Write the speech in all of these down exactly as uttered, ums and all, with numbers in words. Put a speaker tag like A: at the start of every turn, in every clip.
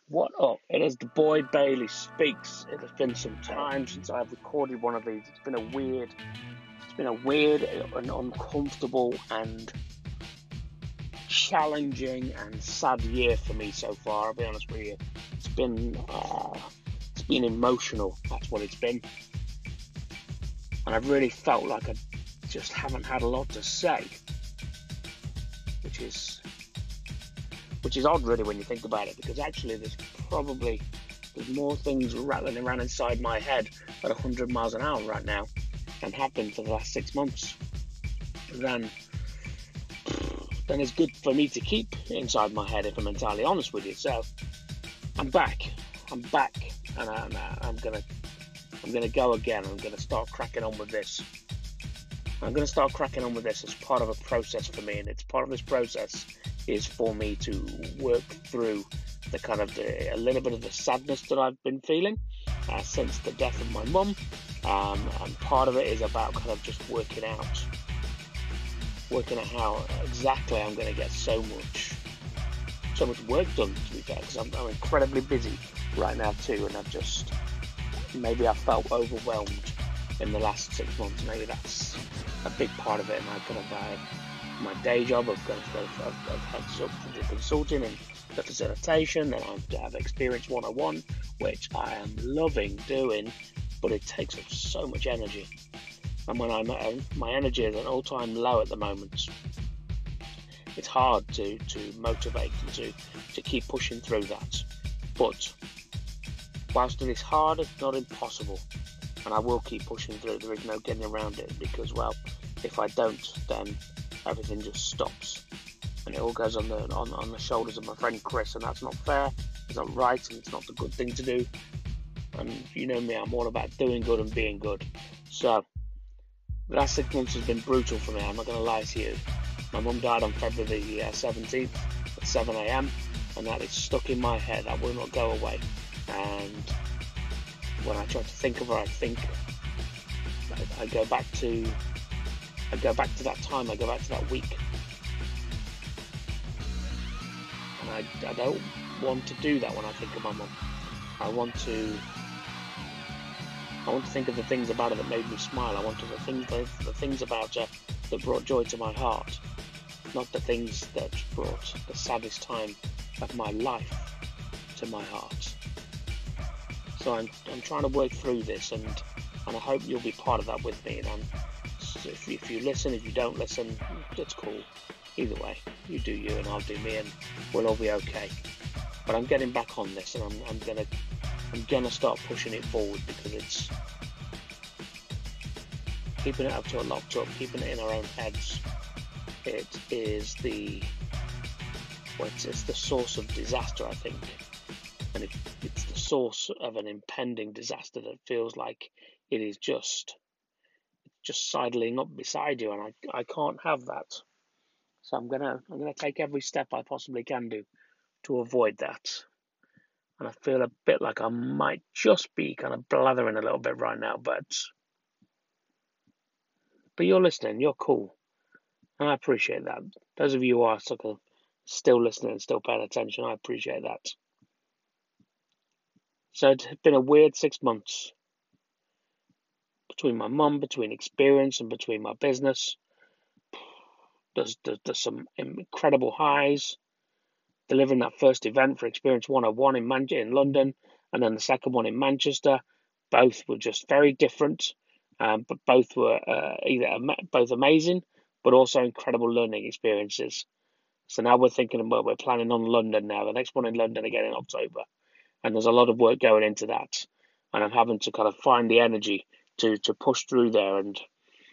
A: What up? It is the boy Bailey Speaks. It has been some time since I've recorded one of these. It's been a weird, it's been a weird and uncomfortable and challenging and sad year for me so far. I'll be honest with you. It's been, uh, it's been emotional. That's what it's been. And I've really felt like I just haven't had a lot to say, which is which is odd really when you think about it, because actually there's probably there's more things rattling around inside my head at one hundred miles an hour right now and have been for the last six months than than is good for me to keep inside my head, if I'm entirely honest with you. So I'm back, I'm back, and I'm, uh, I'm gonna I'm gonna go again. I'm gonna start cracking on with this. I'm gonna start cracking on with this as part of a process for me, and it's part of this process is for me to work through the kind of the, a little bit of the sadness that I've been feeling uh, since the death of my mum, um, and part of it is about kind of just working out, working out how exactly I'm going to get so much, so much work done. To be fair, because I'm, I'm incredibly busy right now too, and I've just maybe I felt overwhelmed in the last six months. Maybe that's a big part of it, and I kind of. Uh, my day job, I've got I've, I've, I've had to do consulting and the facilitation, and I have Experience one oh one, which I am loving doing, but it takes up so much energy. And when I'm at, my energy is at an all-time low at the moment, it's hard to, to motivate and to, to keep pushing through that. But whilst it is hard, it's not impossible, and I will keep pushing through. There is no getting around it, because, well, if I don't, then everything just stops, and it all goes on the on, on the shoulders of my friend Chris, and that's not fair. It's not right, and it's not the good thing to do. And you know me, I'm all about doing good and being good. So the last six months has been brutal for me. I'm not going to lie to you. My mum died on February uh, seventeenth at seven a.m. and that is stuck in my head. That will not go away. And when I try to think of her, I think I, I go back to. I go back to that time, I go back to that week. And I, I don't want to do that when I think of my mum. I want to I want to think of the things about her that made me smile. I want to the things the, the things about her that brought joy to my heart. Not the things that brought the saddest time of my life to my heart. So I'm I'm trying to work through this, and, and I hope you'll be part of that with me. And I'm If you, if you listen, if you don't listen, it's cool. Either way, you do you and I'll do me, and we'll all be okay. But I'm getting back on this, and I'm, I'm gonna I'm gonna start pushing it forward, because it's keeping it up to a locked up, keeping it in our own heads. It is the well, it's, it's the source of disaster, I think, and it, it's the source of an impending disaster that feels like it is just. just sidling up beside you, and I, I can't have that. So I'm gonna I'm gonna take every step I possibly can do to avoid that. And I feel a bit like I might just be kind of blathering a little bit right now, but but you're listening, you're cool, and I appreciate that. Those of you who are sort of still listening and still paying attention, I appreciate that. So it's been a weird six months between my mum, between Experience, and between my business. There's, there's, there's some incredible highs. Delivering that first event for Experience one oh one in Man- in London, and then the second one in Manchester. Both were just very different, um, but both were uh, either am- both amazing, but also incredible learning experiences. So now we're thinking, well, we're planning on London now. The next one in London again in October, and there's a lot of work going into that, and I'm having to kind of find the energy to to push through there, and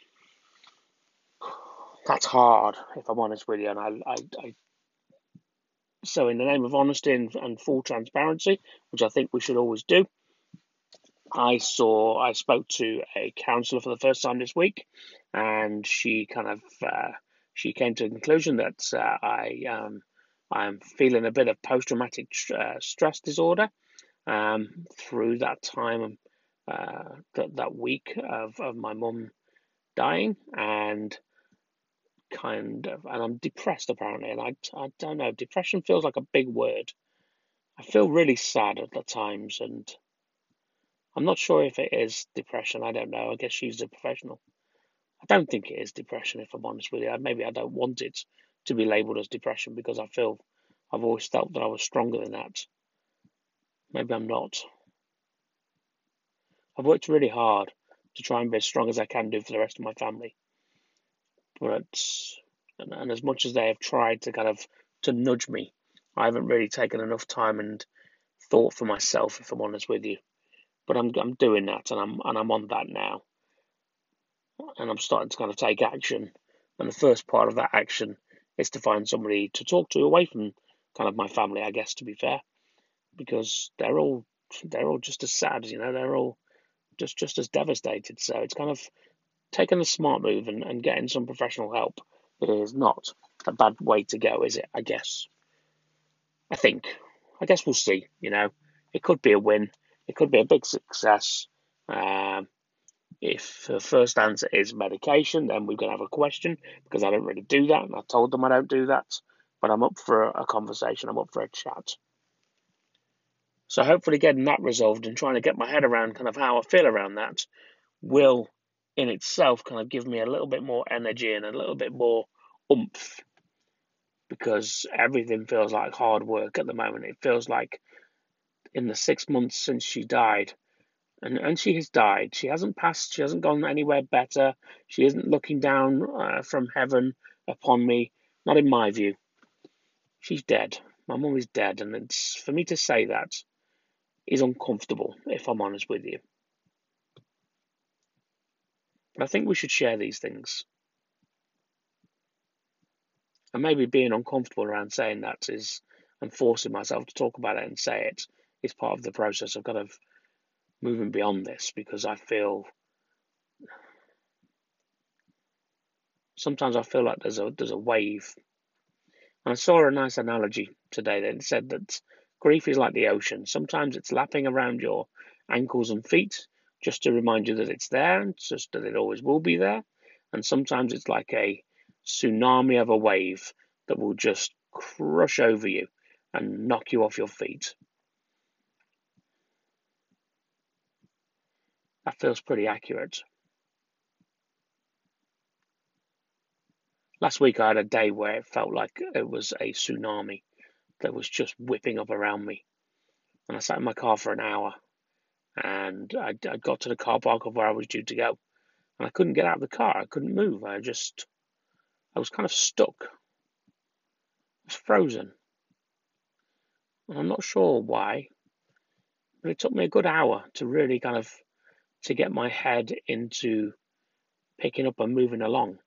A: that's hard, if I'm honest with you. And I I, I So in the name of honesty and, and full transparency, which I think we should always do, I saw, I spoke to a counsellor for the first time this week, and she kind of, uh, she came to the conclusion that uh, I, um, I'm feeling a bit of post-traumatic uh, stress disorder um, through that time, uh, that, that week of, of my mum dying, and kind of, and I'm depressed apparently, and I, I don't know, depression feels like a big word. I feel really sad at the times, and I'm not sure if it is depression. I don't know. I guess she's a professional. I don't think it is depression, if I'm honest with you. Maybe I don't want it to be labelled as depression because I feel I've always felt that I was stronger than that. Maybe I'm not. I've worked really hard to try and be as strong as I can do for the rest of my family. But and, and as much as they have tried to kind of to nudge me, I haven't really taken enough time and thought for myself, if I'm honest with you. But I'm I'm doing that, and I'm and I'm on that now, and I'm starting to kind of take action. And the first part of that action is to find somebody to talk to away from kind of my family, I guess, to be fair, because they're all they're all just as sad, you know, they're all just just as devastated. So it's kind of taking a smart move and, and getting some professional help. It is not a bad way to go, is it? I guess. I think. I guess we'll see. You know, it could be a win. It could be a big success. Um, if the first answer is medication, then we're going to have a question because I don't really do that. And I told them I don't do that. But I'm up for a, a conversation. I'm up for a chat. So hopefully getting that resolved and trying to get my head around kind of how I feel around that will in itself kind of give me a little bit more energy and a little bit more oomph, because everything feels like hard work at the moment. It feels like in the six months since she died, and, and she has died, she hasn't passed, she hasn't gone anywhere better, she isn't looking down uh, from heaven upon me, not in my view. She's dead. My mum is dead, and it's for me to say that is uncomfortable, if I'm honest with you. But I think we should share these things. And maybe being uncomfortable around saying that is, and forcing myself to talk about it and say it, is part of the process of kind of moving beyond this, because I feel sometimes I feel like there's a there's a wave. And I saw a nice analogy today that said that grief is like the ocean. Sometimes it's lapping around your ankles and feet just to remind you that it's there, and just that it always will be there. And sometimes it's like a tsunami of a wave that will just crush over you and knock you off your feet. That feels pretty accurate. Last week I had a day where it felt like it was a tsunami that was just whipping up around me. And I sat in my car for an hour, and I, I got to the car park of where I was due to go, and I couldn't get out of the car. I couldn't move. I just, I was kind of stuck. I was frozen. And I'm not sure why, but it took me a good hour to really kind of, to get my head into picking up and moving along.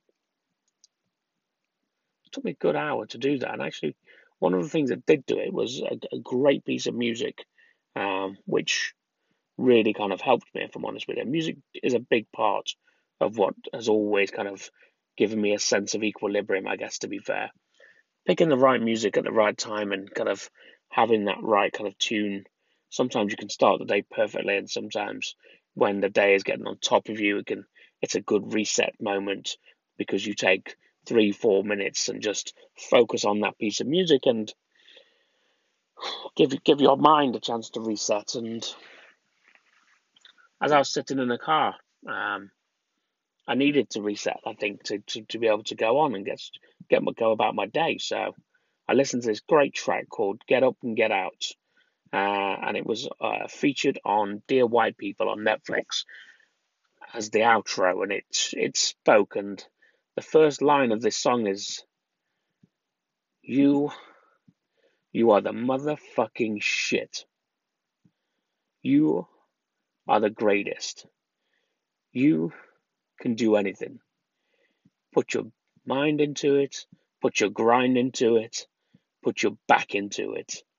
A: It took me a good hour to do that. And actually, one of the things that did do it was a, a great piece of music, um, which really kind of helped me, if I'm honest with you. Music is a big part of what has always kind of given me a sense of equilibrium, I guess, to be fair. Picking the right music at the right time and kind of having that right kind of tune. Sometimes you can start the day perfectly, and sometimes when the day is getting on top of you, it can it's a good reset moment because you take three, four minutes and just focus on that piece of music and give give your mind a chance to reset. And as I was sitting in the car, um, I needed to reset, I think, to, to, to be able to go on and get get go about my day. So I listened to this great track called "Get Up and Get Out," uh, and it was uh, featured on Dear White People on Netflix as the outro, and it it spoke. And the first line of this song is, "You, you are the motherfucking shit. You are the greatest. You can do anything. Put your mind into it, put your grind into it, put your back into it." It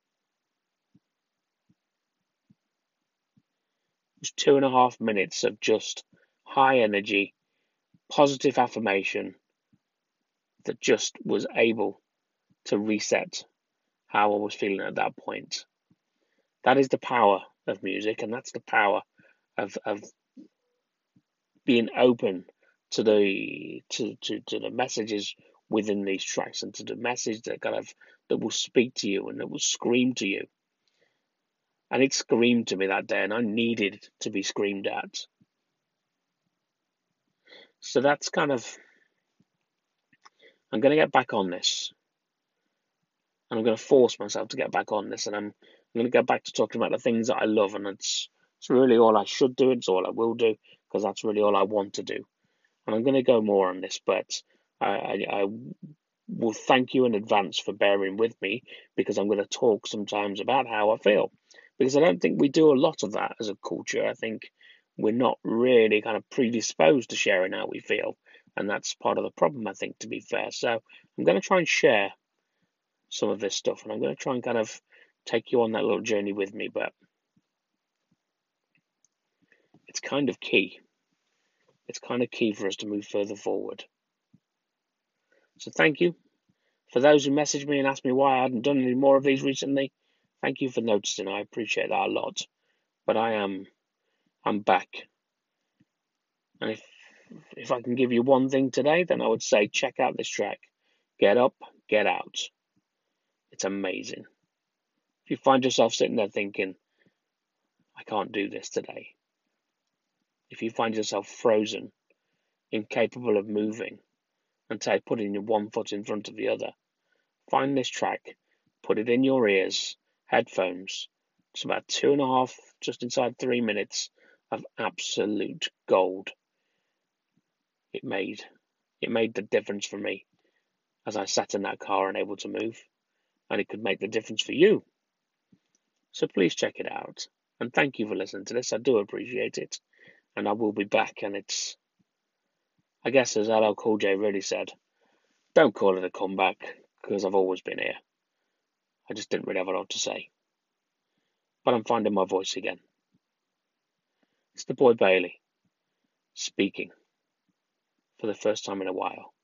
A: was two and a half minutes of just high energy, positive affirmation that just was able to reset how I was feeling at that point. That is the power of music, and that's the power of, of being open to the to, to, to the messages within these tracks, and to the message that kind of that will speak to you and that will scream to you. And it screamed to me that day, and I needed to be screamed at. So that's kind of, I'm going to get back on this. And I'm going to force myself to get back on this. And I'm, I'm going to get back to talking about the things that I love. And it's, it's really all I should do. It's all I will do, because that's really all I want to do. And I'm going to go more on this, but I, I, I will thank you in advance for bearing with me, because I'm going to talk sometimes about how I feel. Because I don't think we do a lot of that as a culture. I think we're not really kind of predisposed to sharing how we feel. And that's part of the problem, I think, to be fair. So I'm going to try and share some of this stuff, and I'm going to try and kind of take you on that little journey with me, but it's kind of key. It's kind of key for us to move further forward. So thank you. For those who messaged me and asked me why I hadn't done any more of these recently, thank you for noticing. I appreciate that a lot. But I am, I'm back. And if if I can give you one thing today, then I would say check out this track. Get up, get out. It's amazing. If you find yourself sitting there thinking, I can't do this today. If you find yourself frozen, incapable of moving, until putting your one foot in front of the other, find this track, put it in your ears, headphones. It's about two and a half, just inside three minutes of absolute gold. It made, it made the difference for me as I sat in that car and able to move, and it could make the difference for you. So please check it out, and thank you for listening to this. I do appreciate it, and I will be back. And it's, I guess, as L L Cool J really said, don't call it a comeback, because I've always been here. I just didn't really have a lot to say. But I'm finding my voice again. It's the boy Bailey, speaking for the first time in a while.